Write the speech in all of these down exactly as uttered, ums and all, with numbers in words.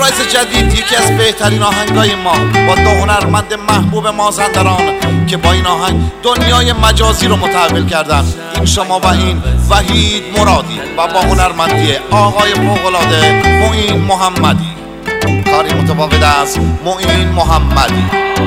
سورپرایز جدید، یکی از بهترین آهنگای ما با دو هنرمند محبوب مازندران که با این آهنگ دنیای مجازی رو متحول کردن. این شما و این وحید مرادی و با هنرمندی آقای فوق‌العاده معین محمدی. کاری متفاوت از معین محمدی.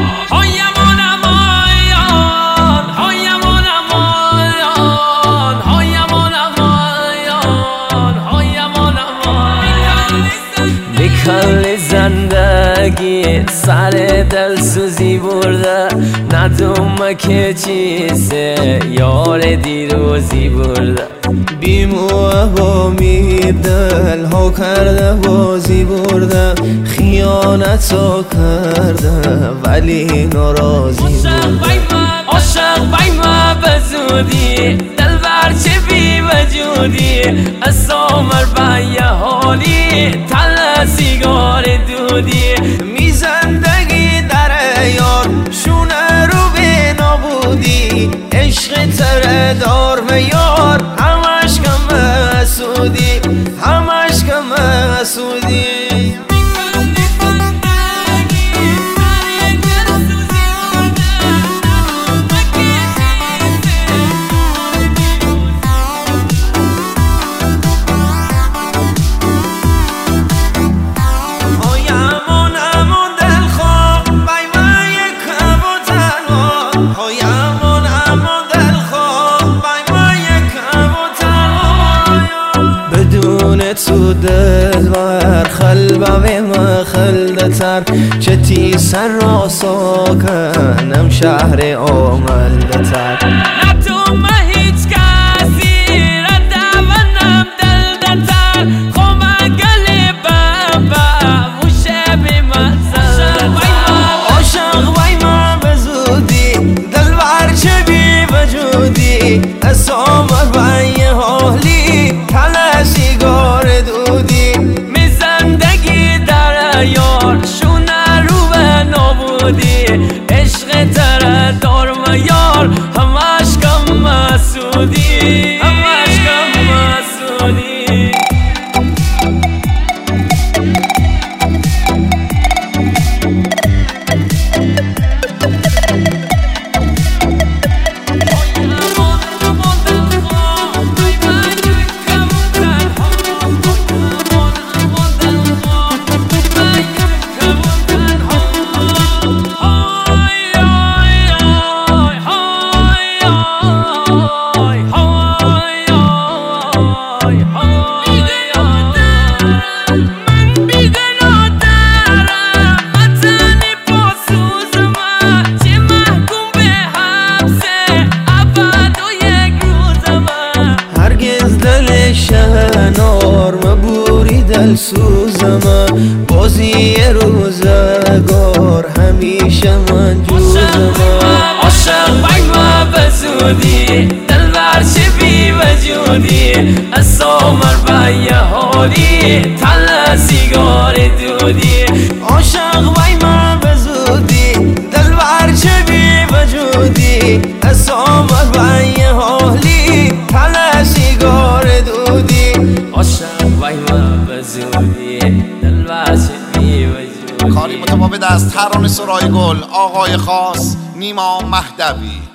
کل زندگی سر دل سوزی برده، ندوم که چیزه یار دیروزی برده. بیموه و مید دل ها کرده بازی برده، خیانت ها کرده ولی ناراضی برده. عاشق بای ما بزودی دل برچه بی وجودی، از سامر بای حالی تل سیگار دودی. می زندگی در یار شونه رو به نابودی، عشق تره دار و یار همش کم حسودی، همش کم حسودی. تو دل بر خلبه ما خلدتر، چه تی سر را ساکنم شهر آملدتر. نه تو ما هیچ کسی را دوانم دلدتر، خوما گلی بابا موشه بی مزر. عاشق بای ما بزودی دل برچه بی وجودی، از سامر بای حالی تل سیگار دودی. می زندگی در یار شونه رو به نابودی، عشق تره دار و یار همش کم مسودی، همش کم مسودی. شهنار مبوری دل سوزم، بازی روزگار همیشه من جوزم. عاشق بای ما بزودی دل برچه بی وجودی، از سامر بای حالی تل سیگار دودی. عاشق بای ما بزودی دل برچه بی وجودی، از سامر بای حالی تل سیگار دودی. عاشق بای ما بزودی دل برچه بی وجودی. کاری متفاوت از ترانه سرای گل آقای خاص نیما مهدوی.